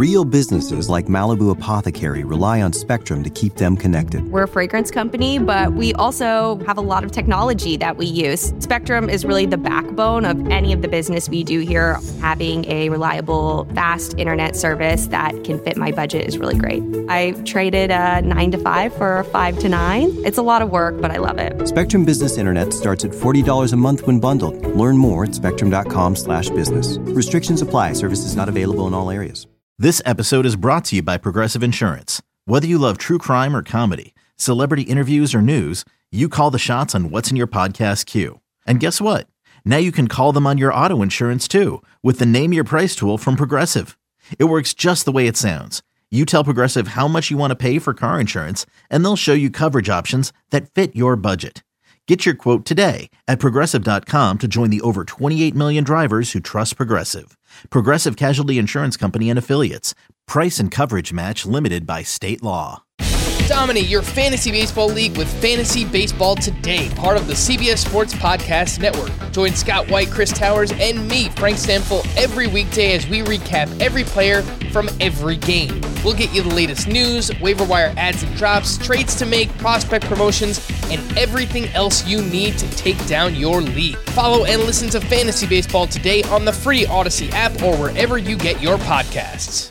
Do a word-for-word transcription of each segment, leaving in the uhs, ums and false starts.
Real businesses like Malibu Apothecary rely on Spectrum to keep them connected. We're a fragrance company, but we also have a lot of technology that we use. Spectrum is really the backbone of any of the business we do here. Having a reliable, fast internet service that can fit my budget is really great. I traded a nine to five for a five to nine. It's a lot of work, but I love it. Spectrum Business Internet starts at forty dollars a month when bundled. Learn more at spectrum.com slash business. Restrictions apply. Services not available in all areas. This episode is brought to you by Progressive Insurance. Whether you love true crime or comedy, celebrity interviews or news, you call the shots on what's in your podcast queue. And guess what? Now you can call them on your auto insurance too with the Name Your Price tool from Progressive. It works just the way it sounds. You tell Progressive how much you want to pay for car insurance, and they'll show you coverage options that fit your budget. Get your quote today at Progressive dot com to join the over twenty-eight million drivers who trust Progressive. Progressive Casualty Insurance Company and Affiliates. Price and coverage match limited by state law. Dominate your fantasy baseball league with Fantasy Baseball Today, part of the C B S Sports Podcast Network. Join Scott White, Chris Towers, and me, Frank Stanfill, every weekday as we recap every player from every game. We'll get you the latest news, waiver wire ads and drops, trades to make, prospect promotions, and everything else you need to take down your league. Follow and listen to Fantasy Baseball Today on the free Odyssey app or wherever you get your podcasts.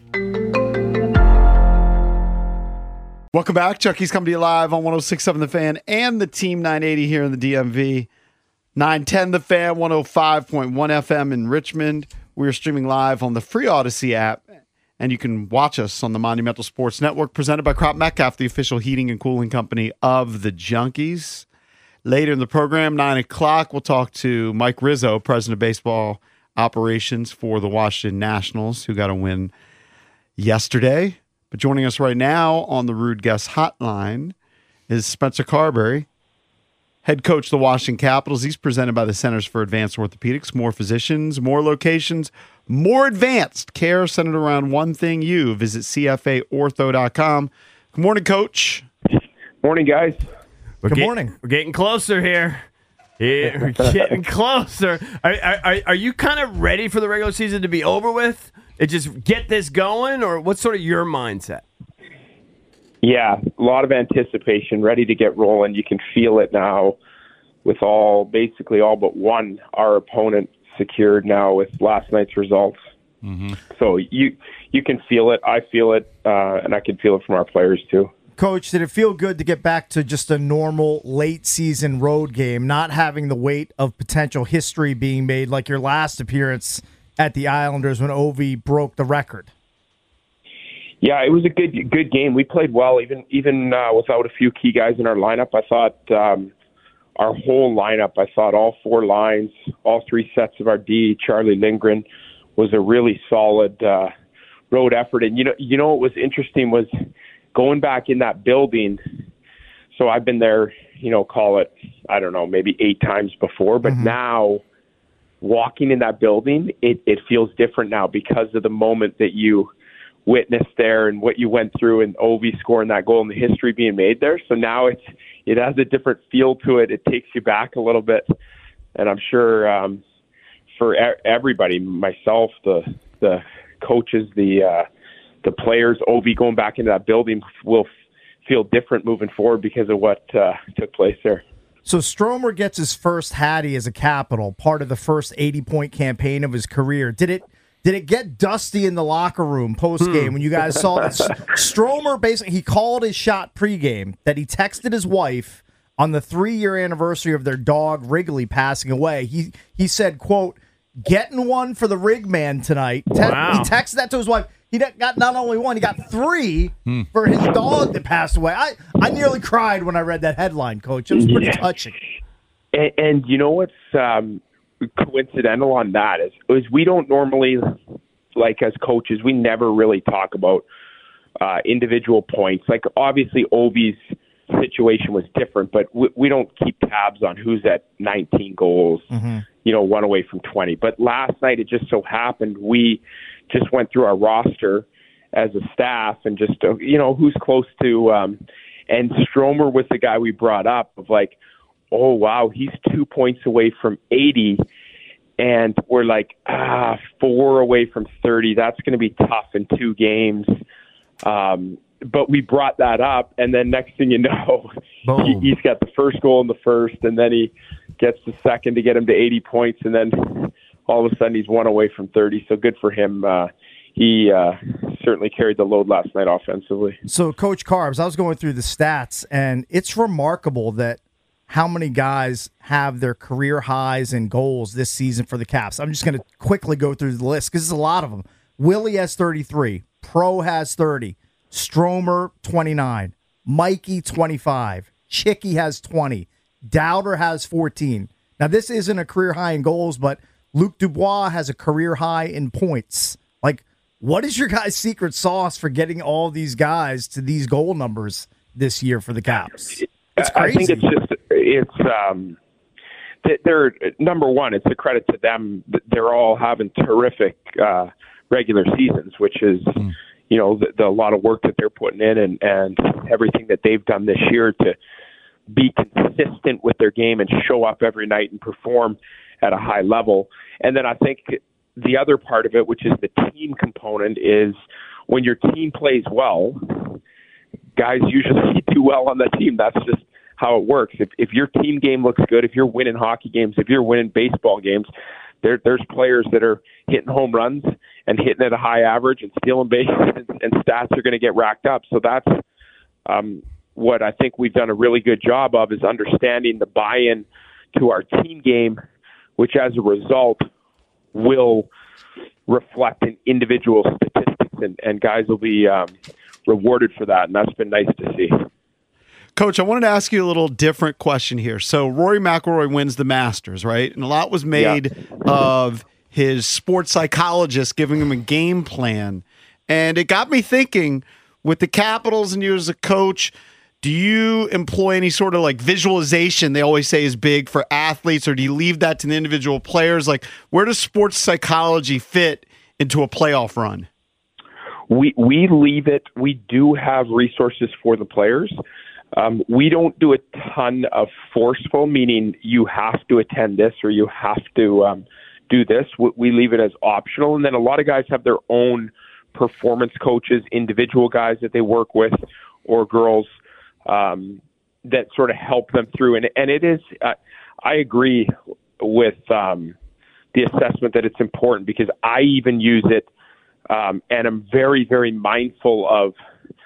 Welcome back. Chucky's coming to you live on one oh six point seven The Fan and the Team nine eighty here in the D M V. nine ten The Fan, one oh five point one F M in Richmond. We're streaming live on the free Odyssey app, and you can watch us on the Monumental Sports Network, presented by Crop Metcalf, the official heating and cooling company of the Junkies. Later in the program, nine o'clock, we'll talk to Mike Rizzo, president of baseball operations for the Washington Nationals, who got a win yesterday. But joining us right now on the Rude Guest Hotline is Spencer Carberry, head coach of the Washington Capitals. He's presented by the Centers for Advanced Orthopedics. More physicians, more locations, more advanced care centered around one thing you. Visit C F A ortho dot com. Good morning, Coach. Morning, guys. We're Good get, morning. We're getting closer here. Yeah, we're getting closer. Are, are, are you kind of ready for the regular season to be over with? It just get this going, or what's sort of your mindset? Yeah, a lot of anticipation, ready to get rolling. You can feel it now with all, basically all but one, our opponent secured now with last night's results. Mm-hmm. So you you can feel it. I feel it, uh, and I can feel it from our players too. Coach, did it feel good to get back to just a normal late-season road game, not having the weight of potential history being made like your last appearance at the Islanders when Ovi broke the record? Yeah, it was a good good game. We played well, even even uh, without a few key guys in our lineup. I thought um, our whole lineup, I thought all four lines, all three sets of our D, Charlie Lindgren, was a really solid uh, road effort. And, you know, you know what was interesting was going back in that building. So I've been there, you know, call it, I don't know, maybe eight times before. But mm-hmm. now walking in that building, it, it feels different now because of the moment that you witnessed there and what you went through and Ovi scoring that goal and the history being made there. So now it's it has a different feel to it. It takes you back a little bit. And I'm sure um, for e- everybody, myself, the the coaches, the uh, the players, Ovi going back into that building will f- feel different moving forward because of what uh, took place there. So Stromer gets his first Hattie as a Capital, part of the first eighty-point campaign of his career. Did it did it get dusty in the locker room post-game hmm. when you guys saw that? Stromer, basically, he called his shot pregame that he texted his wife on the three-year anniversary of their dog Wrigley passing away. He he said, quote, "Getting one for the Rig Man tonight." Te- wow. He texted that to his wife. He got not only one, he got three hmm. for his dog that passed away. I, I nearly cried when I read that headline, Coach. It was pretty yeah. touching. And, and you know what's um, coincidental on that is, is we don't normally, like as coaches, we never really talk about uh, individual points. Like obviously Ovi's situation was different, but we, we don't keep tabs on who's at nineteen goals, mm-hmm. you know, one away from twenty. But last night it just so happened we just went through our roster as a staff and just, uh, you know, who's close to, um, and Stromer was the guy we brought up of like, oh, wow, he's two points away from eighty. and we're like, ah, four away from thirty. That's going to be tough in two games. Um, but we brought that up, and then next thing you know, he, he's got the first goal in the first, and then he gets the second to get him to eighty points, and then all of a sudden he's one away from thirty. So good for him. Uh, he uh, certainly carried the load last night offensively. So, Coach Carbs, I was going through the stats, and it's remarkable that how many guys have their career highs and goals this season for the Caps. I'm just going to quickly go through the list because there's a lot of them. Willie has thirty-three. Pro has thirty. Stromer, twenty-nine. Mikey, twenty-five. Chicky has twenty. Dowder has fourteen. Now, this isn't a career high in goals, but Luc Dubois has a career high in points. Like, what is your guys' secret sauce for getting all these guys to these goal numbers this year for the Caps? It's crazy. I think it's just, it's, um, they're, number one, it's a credit to them. They're all having terrific uh, regular seasons, which is, mm. you know, the, the, a lot of work that they're putting in and, and everything that they've done this year to be consistent with their game and show up every night and perform at a high level. And then I think the other part of it, which is the team component, is when your team plays well, guys usually do well on the team. That's just how it works. If if your team game looks good, if you're winning hockey games, if you're winning baseball games, there there's players that are hitting home runs and hitting at a high average and stealing bases, and, and stats are going to get racked up. So that's um, what I think we've done a really good job of, is understanding the buy-in to our team game, which as a result will reflect in individual statistics, and, and guys will be um, rewarded for that, and that's been nice to see. Coach, I wanted to ask you a little different question here. So Rory McIlroy wins the Masters, right? And a lot was made yeah. of his sports psychologist giving him a game plan. And it got me thinking, with the Capitals and you as a coach, do you employ any sort of like visualization they always say is big for athletes, or do you leave that to the individual players? Like, where does sports psychology fit into a playoff run? We we leave it. We do have resources for the players. Um, we don't do a ton of forceful, meaning you have to attend this or you have to um, do this. We, we leave it as optional. And then a lot of guys have their own performance coaches, individual guys that they work with, or girls um, that sort of help them through. And, and it is, uh, I agree with um, the assessment that it's important, because I even use it um, and I'm very, very mindful of,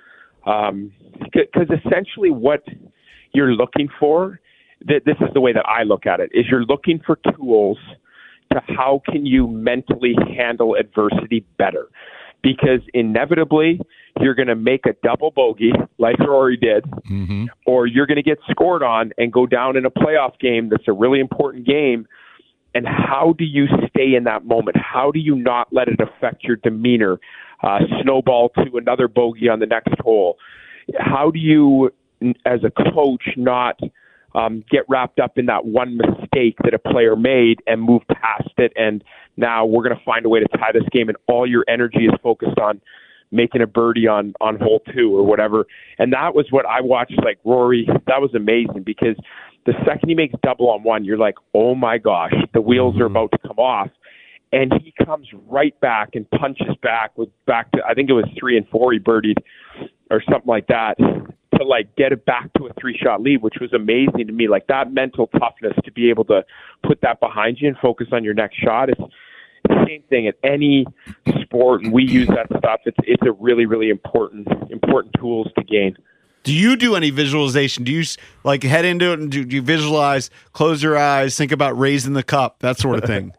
um, because essentially what you're looking for, th- this is the way that I look at it, is you're looking for tools to how can you mentally handle adversity better. Because inevitably you're going to make a double bogey like Rory did, mm-hmm. or you're going to get scored on and go down in a playoff game that's a really important game. And how do you stay in that moment? How do you not let it affect your demeanor, uh, snowball to another bogey on the next hole? How do you, as a coach, not um, get wrapped up in that one mistake that a player made and move past it, and now we're going to find a way to tie this game, and all your energy is focused on making a birdie on, on hole two or whatever. And that was what I watched, like Rory. That was amazing, because the second he makes double on one, you're like, oh my gosh, the wheels mm-hmm. are about to come off. And he comes right back and punches back with back to, I think it was three and four he birdied or something like that, to like get it back to a three shot lead, which was amazing to me. Like, that mental toughness to be able to put that behind you and focus on your next shot. It's the same thing at any sport, and we use that stuff. It's it's a really, really important important tools to gain. Do you do any visualization? Do you like head into it and do, do you visualize, close your eyes, think about raising the cup, that sort of thing?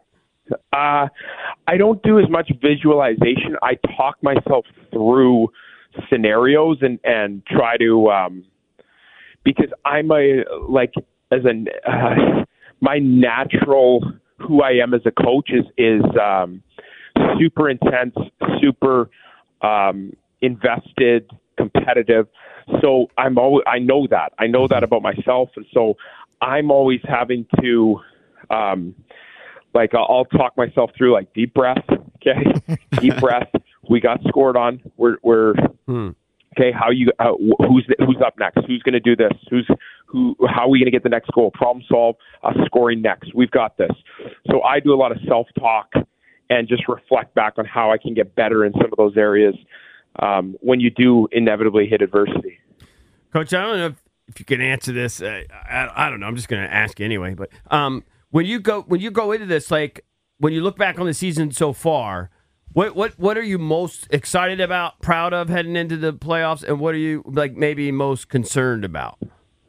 uh, I don't do as much visualization. I talk myself through scenarios and, and try to, um, because I'm a, like, as a, uh, my natural, who I am as a coach is, is um, super intense, super um, invested, competitive. So I'm always, I know that. I know that about myself. And so I'm always having to, um, like, I'll, I'll talk myself through, like, deep breath. Okay. Deep breath. We got scored on. We're, we're, hmm. okay. How you, uh, who's, who's up next? Who's going to do this? Who's, who, how are we going to get the next goal? Problem solve, uh, scoring next. We've got this. So I do a lot of self-talk and just reflect back on how I can get better in some of those areas um, when you do inevitably hit adversity. Coach, I don't know if, if you can answer this. Uh, I, I don't know. I'm just going to ask you anyway. But um, when you go when you go into this, like when you look back on the season so far, what what what are you most excited about, proud of heading into the playoffs, and what are you like maybe most concerned about?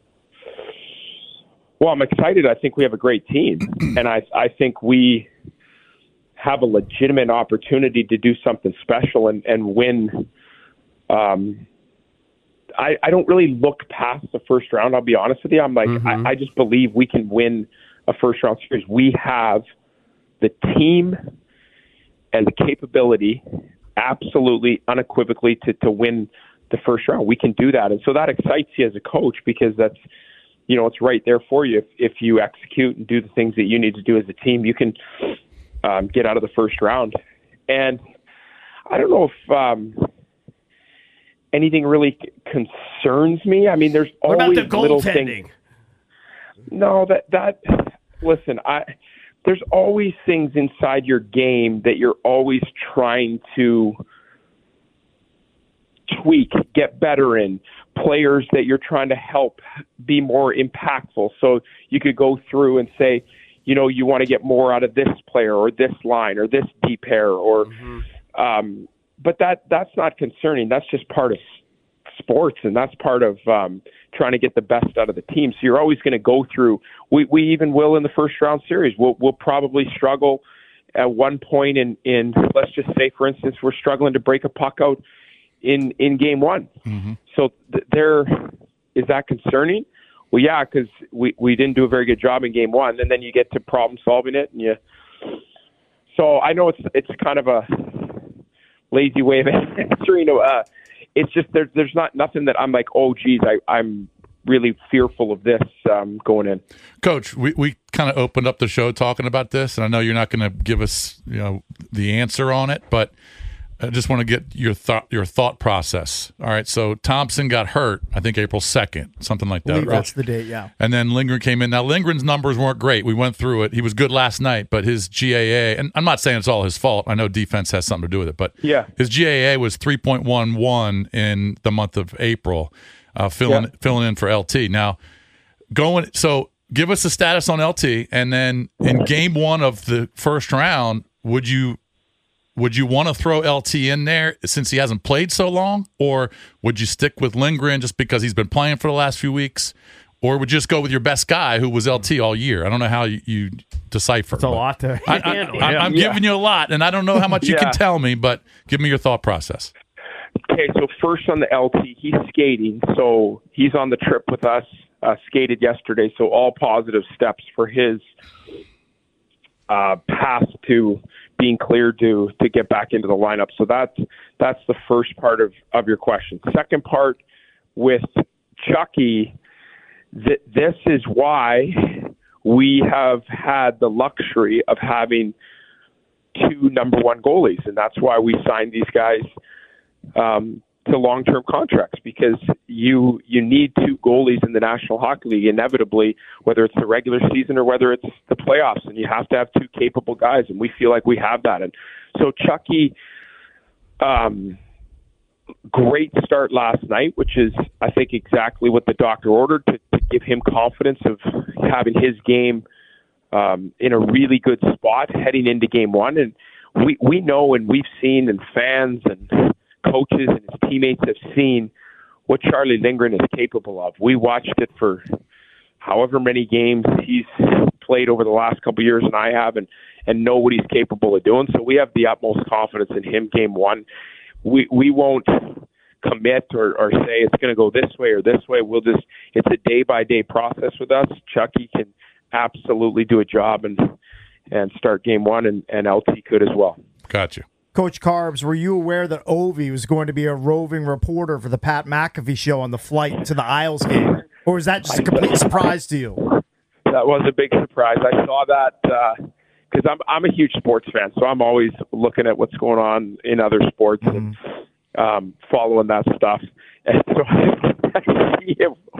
Well, I'm excited. I think we have a great team, and I I think we have a legitimate opportunity to do something special and, and win. Um, I, I don't really look past the first round, I'll be honest with you. I'm like, mm-hmm. I, I just believe we can win a first round series. We have the team and the capability, absolutely, unequivocally, to, to win the first round. We can do that. And so that excites you as a coach because that's, you know, it's right there for you. If, if you execute and do the things that you need to do as a team, you can um, get out of the first round. And I don't know if um, anything really concerns me. I mean, there's what always about the little goaltending? things. No, that, that, listen, I, there's always things inside your game that you're always trying to tweak, get better in, players that you're trying to help be more impactful. So you could go through and say, you know, you want to get more out of this player or this line or this D pair or, mm-hmm. um, but that that's not concerning. That's just part of sports, and that's part of um, trying to get the best out of the team. So you're always going to go through. We we even will in the first round series. We'll we'll probably struggle at one point in in let's just say, for instance, we're struggling to break a puck out in in game one. Mm-hmm. So th- there is that concerning. Well, yeah, because we, we didn't do a very good job in game one, and then you get to problem solving it, and you. So I know it's it's kind of a lazy way of answering. Uh, it's just there's there's not nothing that I'm like, oh, geez, I I'm really fearful of this um, going in. Coach, we we kind of opened up the show talking about this, and I know you're not going to give us you know the answer on it, but I just want to get your thought your thought process. All right, so Thompson got hurt, I think April second, something like that. I believe right? That's the date, yeah. And then Lindgren came in. Now, Lindgren's numbers weren't great. We went through it. He was good last night, but his G A A, and I'm not saying it's all his fault. I know defense has something to do with it, but yeah. his G A A was three point one one in the month of April, uh, filling yeah. filling in for L T. Now, going so give us the status on L T, and then in game one of the first round, would you – Would you want to throw L T in there since he hasn't played so long, or would you stick with Lindgren just because he's been playing for the last few weeks, or would you just go with your best guy who was L T all year? I don't know how you, you decipher. It's a lot to I, handle. I, I, I'm yeah. giving you a lot, and I don't know how much you yeah. can tell me, but give me your thought process. Okay, so first on the L T, he's skating, so he's on the trip with us, uh, skated yesterday, so all positive steps for his uh, path to being cleared to to get back into the lineup. So that's that's the first part of, of your question. Second part with Chucky, th- this is why we have had the luxury of having two number one goalies, and that's why we signed these guys um, to long-term contracts, because you you need two goalies in the National Hockey League inevitably, whether it's the regular season or whether it's the playoffs, and you have to have two capable guys, and we feel like we have that. And so Chucky, um, great start last night, which is, I think, exactly what the doctor ordered to, to give him confidence of having his game um, in a really good spot heading into game one. And we, we know, and we've seen, and fans and coaches and his teammates have seen what Charlie Lindgren is capable of. We watched it for however many games he's played over the last couple of years, and I have, and, and know what he's capable of doing. So we have the utmost confidence in him game one. We we won't commit or, or say it's going to go this way or this way. We'll just, it's a day-by-day process with us. Chucky can absolutely do a job and and start game one, and, and L T could as well. Gotcha. Coach Carbs, were you aware that Ovi was going to be a roving reporter for the Pat McAfee show on the flight to the Isles game? Or was that just a complete surprise to you? That was a big surprise. I saw that because uh, I'm I'm a huge sports fan, so I'm always looking at what's going on in other sports mm-hmm. and um, following that stuff. And so I see him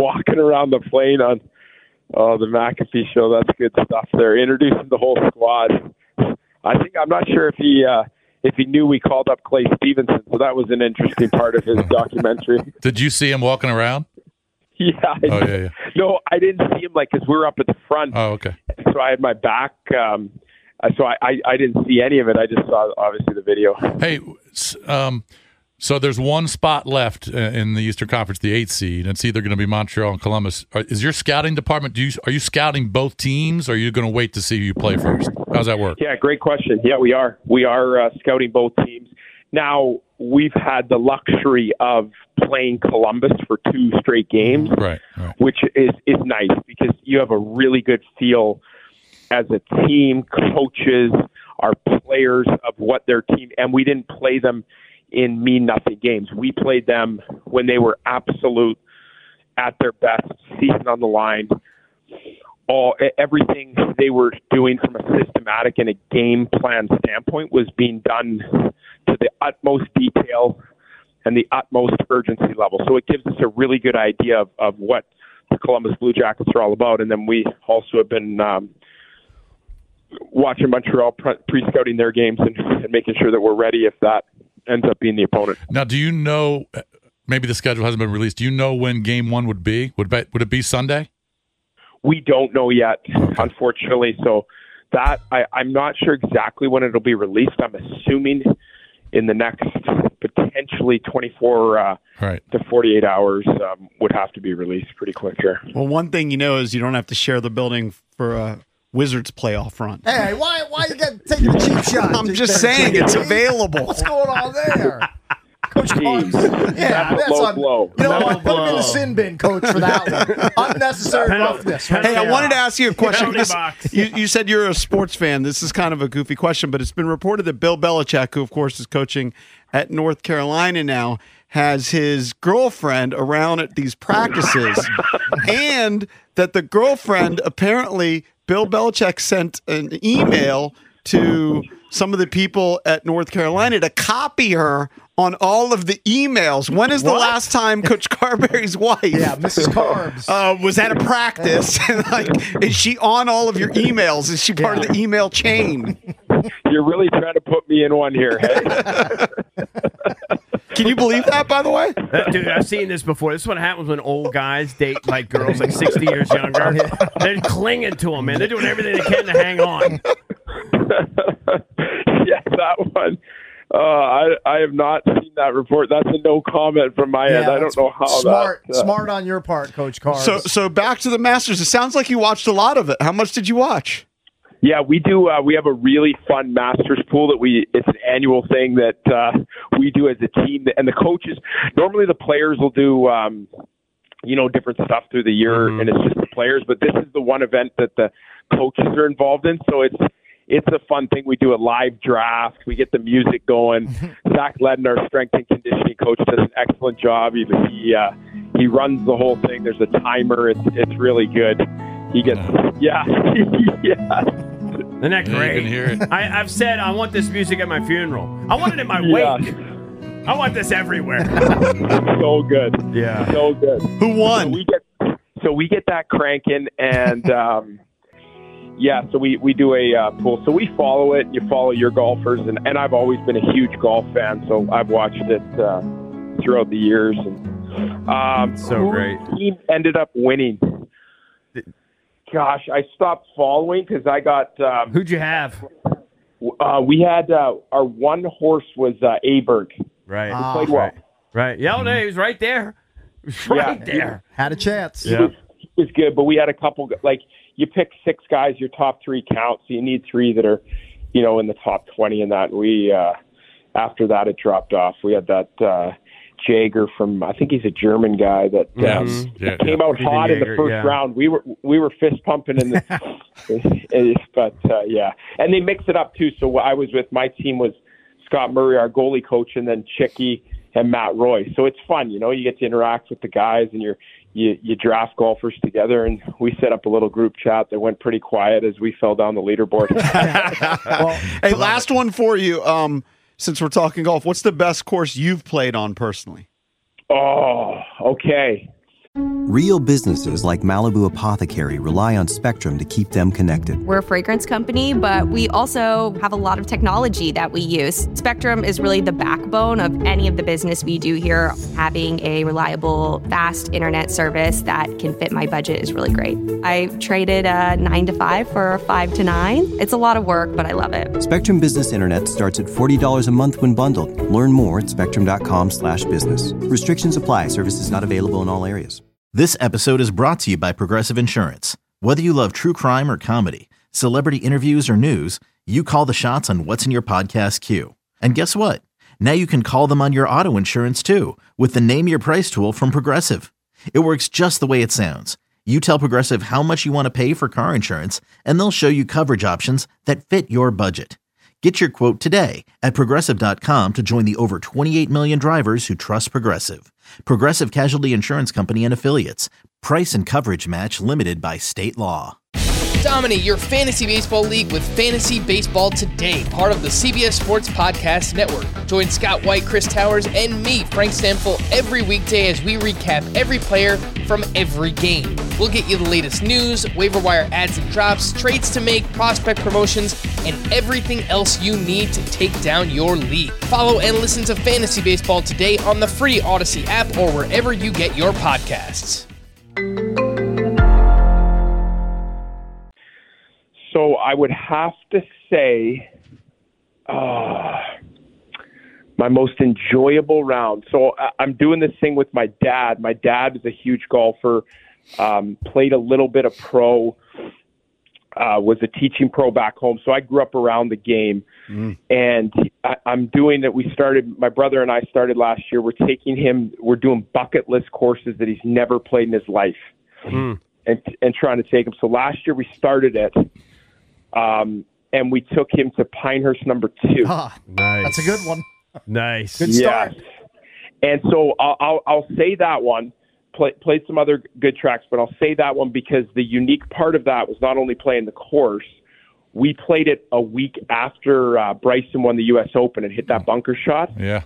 walking around the plane on oh the McAfee show. That's good stuff. They're introducing the whole squad. I think I'm not sure if he uh, if he knew we called up Clay Stevenson, so that was an interesting part of his documentary. Did you see him walking around? Yeah. I oh yeah, yeah. No, I didn't see him like because we were up at the front. Oh okay. So I had my back. Um, so I, I I didn't see any of it. I just saw obviously the video. Hey, um. So there's one spot left in the Eastern Conference, the eighth seed, and it's either going to be Montreal and Columbus. Is your scouting department? Do you are you scouting both teams, or are you going to wait to see who you play first? How's that work? Yeah, great question. Yeah, we are. We are uh, scouting both teams. Now we've had the luxury of playing Columbus for two straight games, right, right. which is is nice because you have a really good feel as a team, coaches, our players of what their team, and we didn't play them in mean nothing games. We played them when they were absolute at their best, season on the line. All everything they were doing from a systematic and a game plan standpoint was being done to the utmost detail and the utmost urgency level. So it gives us a really good idea of, of what the Columbus Blue Jackets are all about. And then we also have been um, watching Montreal pre-scouting their games and, and making sure that we're ready if that ends up being the opponent. Now, do you know, maybe the schedule hasn't been released, do you know when game one would be? Would it, would it be Sunday? We don't know yet, unfortunately. So that, I, I'm not sure exactly when it'll be released. I'm assuming in the next potentially twenty-four uh, right. to forty-eight hours um, would have to be released pretty quick here. Well, one thing you know is you don't have to share the building for a Wizards playoff run. Hey, why why you got taking a cheap shot? I'm just saying it's available. What's going on there? Coach Carnes. Yeah, that's a low blow. You know what? Put him in the sin bin, Coach, for that one. Unnecessary roughness. Right Hey, there. I wanted to ask you a question. This, box. you, you said you're a sports fan. This is kind of a goofy question, but it's been reported that Bill Belichick, who of course is coaching at North Carolina now, has his girlfriend around at these practices, and that the girlfriend apparently Bill Belichick sent an email to some of the people at North Carolina to copy her on all of the emails. When is the What? last time Coach Carberry's wife Yeah, Missus Carbs. uh, was at a practice? And like, is she on all of your emails? Is she part Yeah. of the email chain? You're really trying to put me in one here, hey? Can you believe that, by the way? That- dude, I've seen this before. This is what happens when old guys date like girls like sixty years younger. They're clinging to them, man. They're doing everything they can to hang on. Yeah, that one. Uh, I I have not seen that report. That's a no comment from my end. I don't know how smart, that. Uh, smart on your part, Coach Carbs. So, so back to the Masters. It sounds like you watched a lot of it. How much did you watch? Yeah, we do. Uh, we have a really fun Masters pool that we. It's an annual thing that uh, we do as a team, and the coaches. Normally, the players will do, um, you know, different stuff through the year, Mm-hmm. and it's just the players. But this is the one event that the coaches are involved in, so it's it's a fun thing. We do a live draft. We get the music going. Zach Ledden, our strength and conditioning coach, does an excellent job. He he, uh, he runs the whole thing. There's a timer. It's it's really good. He gets yeah yeah. Isn't that Yeah, great? you can hear it. I, I've said I want this music at my funeral. I want it at my Yeah. wake. I want this everywhere. So good. Yeah. So good. Who So won? we get so we get that cranking, and um, yeah, so we, we do a uh, pool. So we follow it. You follow your golfers, and, and I've always been a huge golf fan, so I've watched it uh, throughout the years. And um, So whose great. team ended up winning. Gosh, I stopped following because I got. Um, Who'd you have? uh, we had uh, our one horse was uh, Aberg. Right. Ah, Played well. Right. Right. Yeah, no, he was right there. He was right Yeah. there. Had a chance. Yeah. He was good, but we had a couple. Like you pick six guys, your top three count, so you need three that are, you know, in the top twenty. And that we uh, after that it dropped off. We had that uh, Jaeger from I think he's a German guy that um, Yes. Yeah, came yeah. out Peter hot in Jaeger, the first yeah. round. We were we were fist pumping in the, but uh, yeah, and they mix it up too. So I was with my team was Scott Murray, our goalie coach, and then Chicky and Matt Roy. So it's fun, you know. You get to interact with the guys, and you're you you draft golfers together. And we set up a little group chat that went pretty quiet as we fell down the leaderboard. Well, Hey, last one for you. Um, since we're talking golf, what's the best course you've played on personally? Oh, okay. Real businesses like Malibu Apothecary rely on Spectrum to keep them connected. We're a fragrance company, but we also have a lot of technology that we use. Spectrum is really the backbone of any of the business we do here. Having a reliable, fast internet service that can fit my budget is really great. I traded a nine to five for a five to nine. It's a lot of work, but I love it. Spectrum Business Internet starts at forty dollars a month when bundled. Learn more at spectrum.com slash business. Restrictions apply. Services not available in all areas. This episode is brought to you by Progressive Insurance. Whether you love true crime or comedy, celebrity interviews or news, you call the shots on what's in your podcast queue. And guess what? Now you can call them on your auto insurance too with the Name Your Price tool from Progressive. It works just the way it sounds. You tell Progressive how much you want to pay for car insurance, and they'll show you coverage options that fit your budget. Get your quote today at Progressive dot com to join the over twenty-eight million drivers who trust Progressive. Progressive Casualty Insurance Company and Affiliates. Price and coverage match limited by state law. Dominate your fantasy baseball league with Fantasy Baseball Today, part of the C B S Sports Podcast Network. Join Scott White, Chris Towers, and me, Frank Stanfill, every weekday as we recap every player from every game. We'll get you the latest news, waiver wire adds and drops, trades to make, prospect promotions, and everything else you need to take down your league. Follow and listen to Fantasy Baseball Today on the free Odyssey app or wherever you get your podcasts. So I would have to say uh, my most enjoyable round. So I'm doing this thing with my dad. My dad is a huge golfer, um, played a little bit of pro, uh, was a teaching pro back home. So I grew up around the game. Mm. And I, I'm doing that. We started, my brother and I started last year. We're taking him, we're doing bucket list courses that he's never played in his life mm. and, and trying to take him. So last year we started it. Um, and we took him to Pinehurst number two. Ah, nice. That's a good one. Nice. Good start. Yes. And so I'll, I'll, I'll say that one. Play, played some other good tracks, but I'll say that one because the unique part of that was not only playing the course, we played it a week after uh, Bryson won the U S Open and hit that bunker shot. Yeah.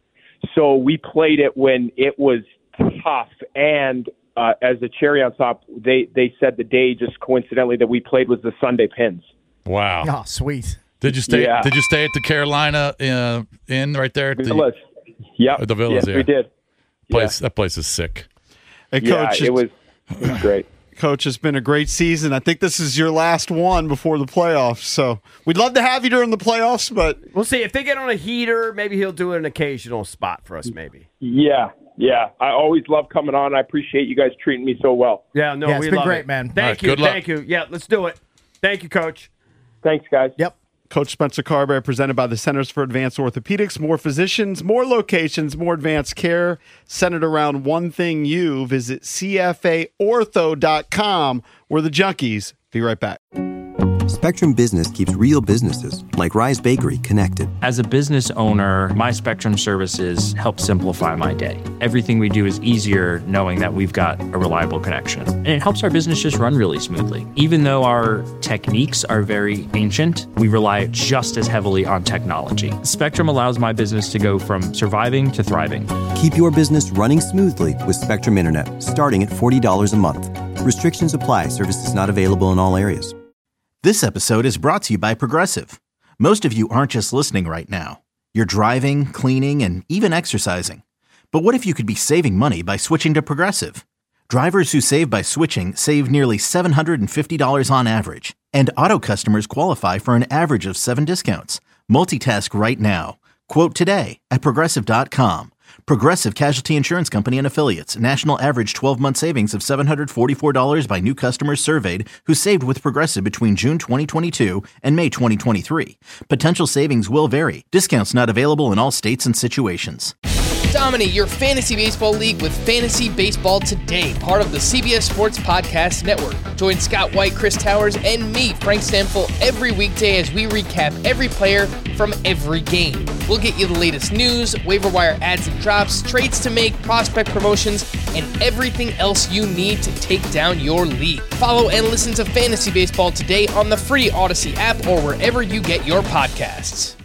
So we played it when it was tough, and Uh, as a cherry on top, they, they said the day just coincidentally that we played was the Sunday Pins. Wow. Oh, sweet. Did you stay? Yeah. Did you stay at the Carolina uh, Inn right there? At the Villas. Yep. At the Villas. Yes, yeah. we did. Place yeah. that place is sick. Hey, Yeah, Coach, it was, it was great. Coach, it's been a great season. I think this is your last one before the playoffs. So we'd love to have you during the playoffs, but We'll see. If they get on a heater, maybe he'll do an occasional spot for us, maybe. Yeah, yeah. I always love coming on. I appreciate you guys treating me so well. Yeah, no, Yeah, it's we been love great, it. man. Thank All right, you. good luck. Thank you. Yeah, let's do it. Thank you, Coach. Thanks, guys. Yep. Coach Spencer Carberry, presented by the Centers for Advanced Orthopedics. More physicians, more locations, more advanced care centered around one thing you. Visit C F A ortho dot com. We're the Junkies. Be right back. Spectrum Business keeps real businesses, like Rise Bakery, connected. As a business owner, my Spectrum services help simplify my day. Everything we do is easier knowing that we've got a reliable connection. And it helps our business just run really smoothly. Even though our techniques are very ancient, we rely just as heavily on technology. Spectrum allows my business to go from surviving to thriving. Keep your business running smoothly with Spectrum Internet, starting at forty dollars a month. Restrictions apply. Services not available in all areas. This episode is brought to you by Progressive. Most of you aren't just listening right now. You're driving, cleaning, and even exercising. But what if you could be saving money by switching to Progressive? Drivers who save by switching save nearly seven hundred fifty dollars on average. And auto customers qualify for an average of seven discounts. Multitask right now. Quote today at Progressive dot com. Progressive Casualty Insurance Company and Affiliates. National average twelve-month savings of seven hundred forty-four dollars by new customers surveyed who saved with Progressive between June twenty twenty-two and May twenty twenty-three. Potential savings will vary. Discounts not available in all states and situations. Dominate your fantasy baseball league with Fantasy Baseball Today, part of the C B S Sports Podcast Network. Join Scott White, Chris Towers, and me, Frank Stanfill, every weekday as we recap every player from every game. We'll get you the latest news, waiver wire adds and drops, trades to make, prospect promotions, and everything else you need to take down your league. Follow and listen to Fantasy Baseball Today on the free Odyssey app or wherever you get your podcasts.